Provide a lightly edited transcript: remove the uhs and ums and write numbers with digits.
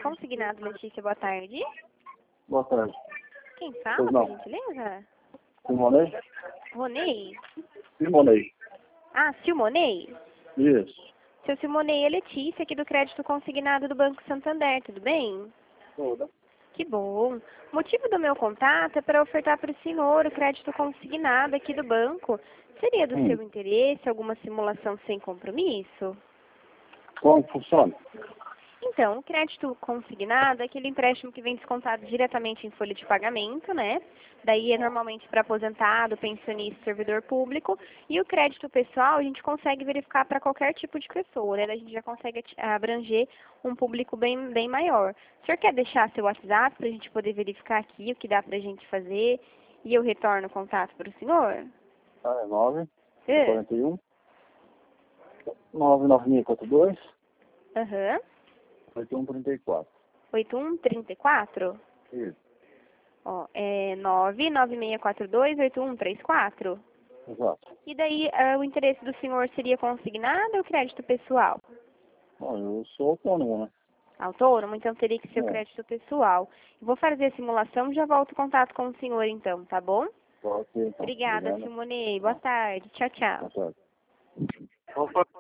Consignado, Letícia, boa tarde. Boa tarde. Quem fala, por gentileza? Simonei? Ronei? Simonei. Ah, Silmonei? Isso. Seu Silmonei é Letícia, aqui do Crédito Consignado do Banco Santander, tudo bem? Toda. Que bom. O motivo do meu contato é para ofertar para o senhor o crédito consignado aqui do banco. Seria do seu interesse alguma simulação sem compromisso? Como funciona? Então, o crédito consignado é aquele empréstimo que vem descontado diretamente em folha de pagamento, né? Daí é normalmente para aposentado, pensionista, servidor público. E o crédito pessoal a gente consegue verificar para qualquer tipo de pessoa, né? A gente já consegue abranger um público bem maior. O senhor quer deixar seu WhatsApp para a gente poder verificar aqui o que dá para a gente fazer? E eu retorno o contato para o senhor? É 9, É. 41, 99642, Aham. 8134. 8134? Isso. Ó, é 996428134? Exato. E daí, o interesse do senhor seria consignado ou crédito pessoal? Bom, eu sou autônomo, né? Autônomo, então teria que ser o É. crédito pessoal. Vou fazer a simulação e já volto em contato com o senhor então, tá bom? Ok, então. Obrigada, Obrigado. Simonei. Boa tarde. Tchau, tchau. Boa tarde. Opa.